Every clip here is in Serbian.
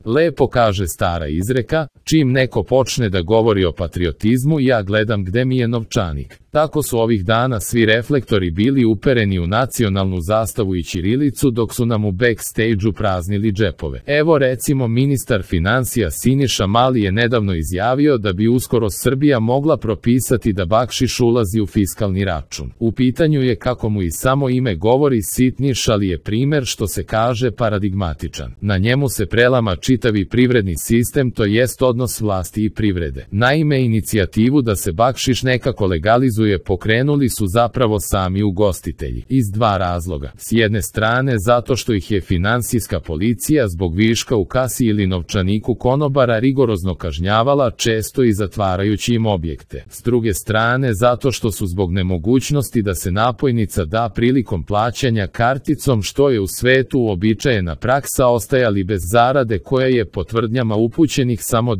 Lepo kaže stara izreka, čim neko počne da govori o patriotizmu ja gledam gde mi je novčanik. Tako su ovih dana svi reflektori bili upereni u nacionalnu zastavu i ćirilicu dok su nam u backstage-u praznili džepove. Evo recimo ministar finansija Siniša Mali je nedavno izjavio da bi uskoro Srbija mogla propisati da bakšiš ulazi u fiskalni račun. U pitanju je, kako mu i samo ime govori, sitniš, ali je primer, što se kaže, paradigmatičan. Na njemu se prelama čitavi privredni sistem, to jest odnos vlasti i privrede. Naime, inicijativu da se bakšiš nekako legalizuje pokrenuli su zapravo sami ugostitelji, iz dva razloga. S jedne strane zato što ih je finansijska policija zbog viška u kasi ili novčaniku konobara rigorozno kažnjavala, često i zatvarajući im objekte. S druge strane zato što su zbog nemogućnosti da se napojnica da prilikom plaćanja karticom, što je u svetu uobičajena praksa, ostajali bez zarade koja je po tvrdnjama upućenih samo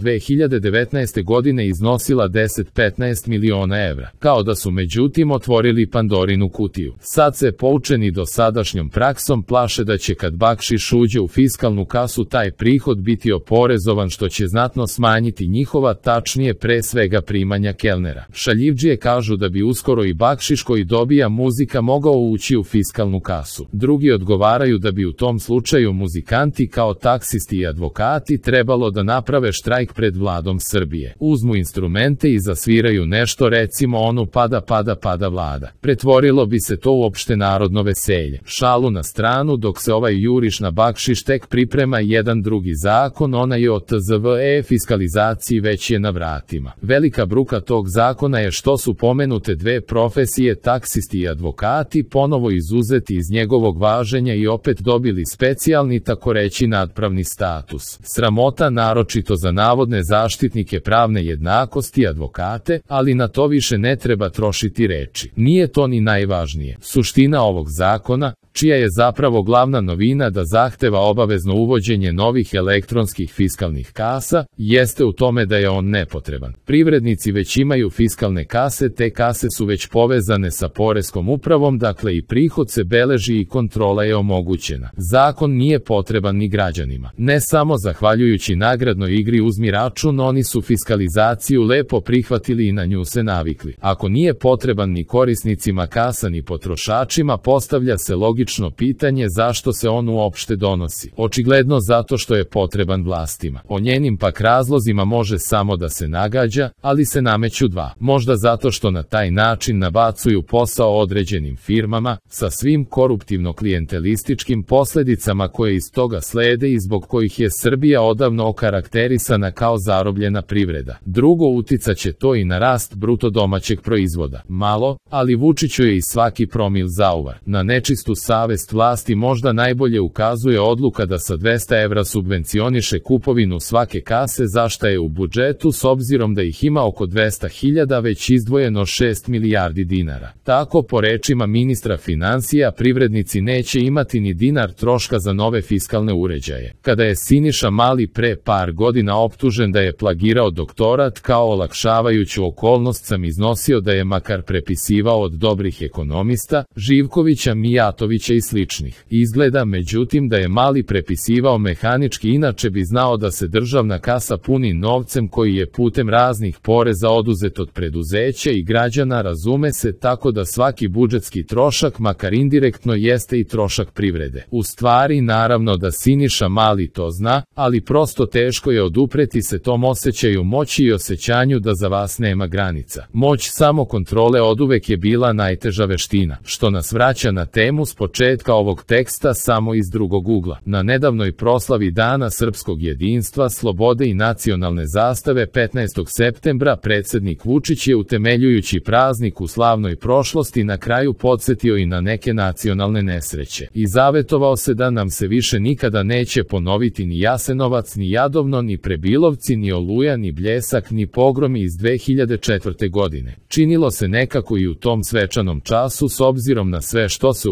2019. godine iznosila 10-15 miliona evra. Kao da su međutim otvorili Pandorinu kutiju. Sad se poučeni dosadašnjom praksom plaše da će kad bakšiš uđe u fiskalnu kasu taj prihod biti oporezovan, što će znatno smanjiti njihova, tačnije pre svega primanja kelnera. Šaljivdžije kažu da bi uskoro i bakšiš koji dobija muzika mogao ući u fiskalnu kasu. Drugi odgovaraju da bi u tom slučaju muzikanti kao taksisti i advokati trebalo da naprave štrajk pred vladom Srbije. Uzmu instrumente i zasviraju nešto, recimo onu pada vlada. Pretvorilo bi se to u opšte narodno veselje. Šalu na stranu, dok se ovaj juriš na bakšiš tek priprema jedan drugi zakon, onaj o TZV fiskalizaciji već je na vratima. Velika bruka tog zakona je što su pomenute dve profesije, taksisti i advokati, ponovo izuzeti iz njegovog važenja i opet dobili specijalni, tako reći nadpravni status. Sramota naročito za navodne zaštitnike pravne jednakosti, advokate, ali na to više ne treba trošiti reči. Nije to ni najvažnije. Suština ovog zakona, čija je zapravo glavna novina da zahteva obavezno uvođenje novih elektronskih fiskalnih kasa, jeste u tome da je on nepotreban. Privrednici već imaju fiskalne kase, te kase su već povezane sa poreskom upravom, dakle i prihod se beleži i kontrola je omogućena. Zakon nije potreban ni građanima. Ne samo zahvaljujući nagradnoj igri Uzmi račun, oni su fiskalizaciju lepo prihvatili i na nju se navikli. Ako nije potreban ni korisnicima kasa ni potrošačima, postavlja se logično pitanje zašto se on uopšte donosi. Očigledno zato što je potreban vlastima. O njenim pak razlozima može samo da se nagađa, ali se nameću dva. Možda zato što na taj način nabacuju posao određenim firmama, sa svim koruptivno-klijentelističkim posledicama koje iz toga slede i zbog kojih je Srbija odavno okarakterisana kao zarobljena privreda. Drugo, uticaće to i na rast bruto domaćeg proizvoda. Malo, ali Vučiću je i svaki promil zauvar. Na nečistu savest vlasti možda najbolje ukazuje odluka da sa 200 evra subvencioniše kupovinu svake kase, za šta je u budžetu, s obzirom da ih ima oko 200.000, već izdvojeno 6 milijardi dinara. Tako, po rečima ministra finansija, privrednici neće imati ni dinar troška za nove fiskalne uređaje. Kada je Siniša Mali pre par godina optužen da je plagirao doktorat, kao olakšavajuću okolnost sam iznosio da je makar prepisivao od dobrih ekonomista, Živkovića, Mijatovića i sličnih. Izgleda međutim da je Mali prepisivao mehanički, inače bi znao da se državna kasa puni novcem koji je putem raznih poreza oduzet od preduzeća i građana, razume se, tako da svaki budžetski trošak, makar indirektno, jeste i trošak privrede. U stvari, naravno da Siniša Mali to zna, ali prosto teško je odupreti se tom osjećaju moći i osjećanju da za vas nema granica. Moć samokontrole oduvek je bila najteža veština, što nas vraća na temu s početka ovog teksta samo iz drugog ugla. Na nedavnoj proslavi Dana srpskog jedinstva, slobode i nacionalne zastave 15. septembra predsjednik Vučić je, utemeljujući praznik u slavnoj prošlosti, na kraju podsjetio i na neke nacionalne nesreće i zavetovao se da nam se više nikada neće ponoviti ni Jasenovac, ni Jadovno, ni Prebilovci, ni Oluja, ni Bljesak, ni pogromi iz 2004. godine. Činilo se nekako i u tom svečanom času, s obzirom na sve što se u poslednjih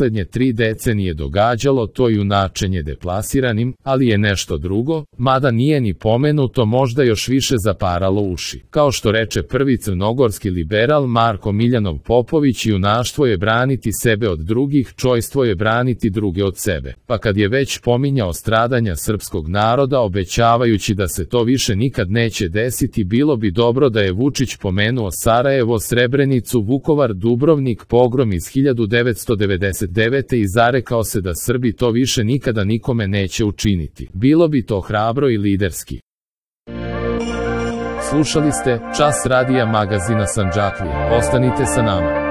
poslednje 3 decenije događalo to junačenje deplasiranim, ali je nešto drugo, mada nije ni pomenuto, možda još više zaparalo uši. Kao što reče prvi crnogorski liberal Marko Miljanov Popović, junaštvo je braniti sebe od drugih, čojstvo je braniti druge od sebe. Pa kad je već pominjao stradanja srpskog naroda, obećavajući da se to više nikad neće desiti, bilo bi dobro da je Vučić pomenuo Sarajevo, Srebrenicu, Vukovar, Dubrovnik, pogrom iz 1999. i zarekao se da Srbi to više nikada nikome neće učiniti. Bilo bi to hrabro i liderski. Slušali ste Čas radija magazina Sandžaklija. Ostanite sa nama.